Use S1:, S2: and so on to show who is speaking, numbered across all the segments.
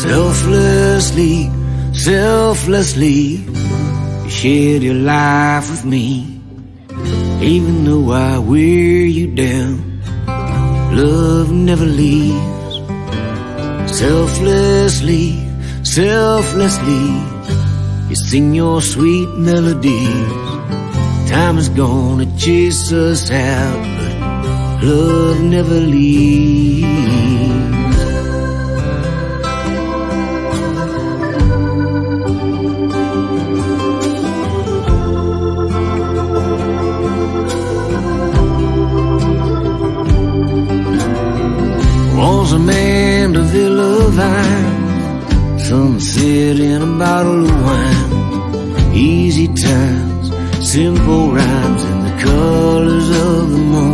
S1: Selflessly, selflessly, you shared your life with me. Even though I wear you down, love never leaves. Selflessly, selflessly, you sing your sweet melodies. Time is gonna chase us out, but love never leaves. Was a man to Villa Vine, sunset in a bottle of wine, easy times, simple rhymes, and the colors of the moon.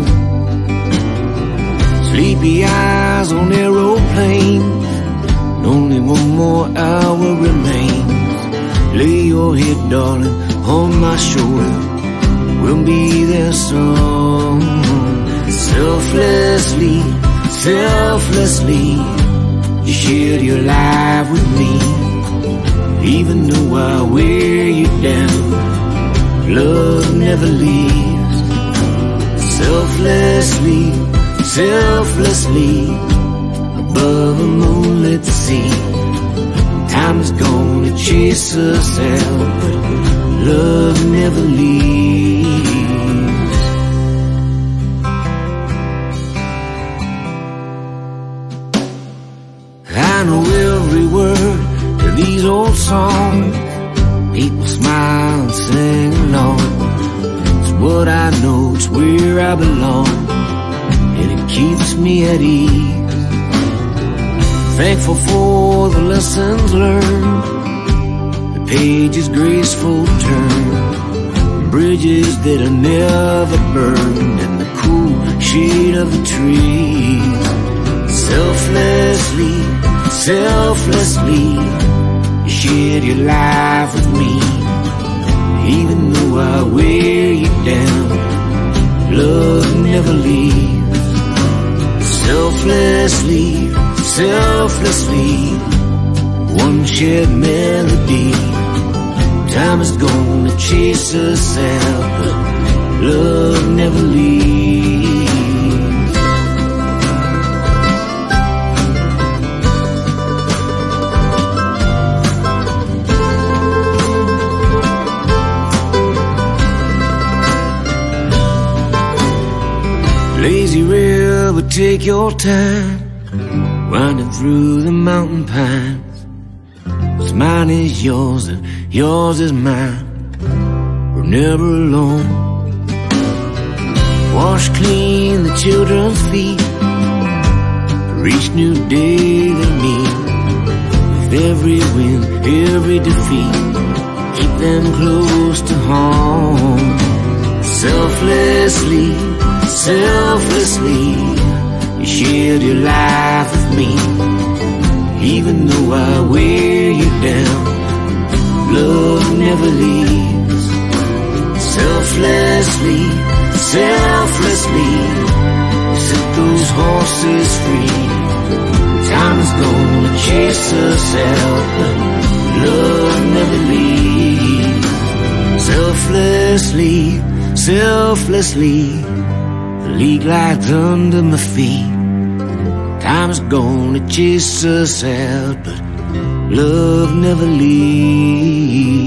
S1: Sleepy eyes on aeroplanes, and only one more hour remains. Lay your head, darling, on my shoulder, we'll be there soon. Selflessly, selflessly, you shared your life with me. Even though I wear you down, love never leaves. Selflessly, selflessly, above a moonlit sea. Time is gonna chase us out, but love never leaves. I know every word to these old songs. People smile and sing along. It's what I know, it's where I belong, and it keeps me at ease. Thankful for the lessons learned, the page's graceful turn, bridges that are never burned, and the cool shade of the trees. Selflessly, selflessly, you shared your life with me. Even though I wear you down, love never leaves. Selflessly, selflessly, one shared melody. Time is gonna chase us out, but love never leaves. Lazy river, take your time, winding through the mountain pines. What's mine is yours, and yours is mine. We're never alone. Wash clean the children's feet for each new day they meet. With every win, every defeat, keep them close to home. Selflessly, selflessly, you shared your life with me. Even though I wear you down, love never leaves. Selflessly, selflessly, you set those horses free. Time is gonna chase us out, but love never leaves. Selflessly, selflessly, the league lies under my feet. Time's gonna chase us out, but love never leaves.